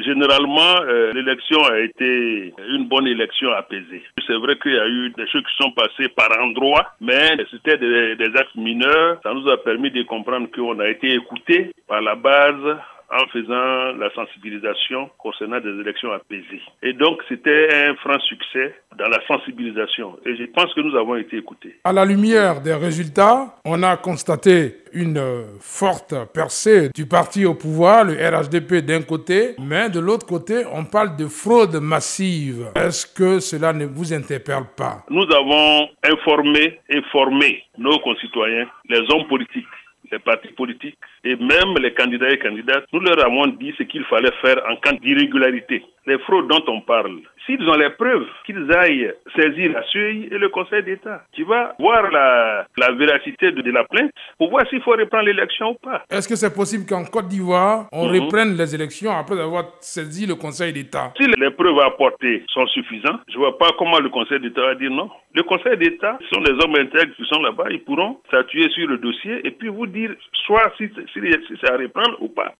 généralement, l'élection a été une bonne élection apaisée. C'est vrai qu'il y a eu des choses qui sont passées par endroits, mais c'était des actes mineurs. Ça nous a permis de comprendre qu'on a été écoutés par la base en faisant la sensibilisation concernant des élections apaisées. Et donc, c'était un franc succès dans la sensibilisation. Et je pense que nous avons été écoutés. À la lumière des résultats, on a constaté une forte percée du parti au pouvoir, le RHDP d'un côté, mais de l'autre côté, on parle de fraude massive. Est-ce que cela ne vous interpelle pas? Nous avons informé et formé nos concitoyens, les hommes politiques, les partis politiques et même les candidats et candidates. Nous leur avons dit ce qu'il fallait faire en cas d'irrégularité. Les fraudes dont on parle, s'ils ont les preuves, qu'ils aillent saisir la CEI et le Conseil d'État. Tu vas voir la véracité de la plainte pour voir s'il faut reprendre l'élection ou pas. Est-ce que c'est possible qu'en Côte d'Ivoire, on reprenne les élections après avoir saisi le Conseil d'État? Si les preuves apportées sont suffisantes, je ne vois pas comment le Conseil d'État va dire non. Le Conseil d'État, ce sont des hommes intègres qui sont là-bas, ils pourront s'appuyer sur le dossier et puis vous dire soit si c'est à reprendre ou pas.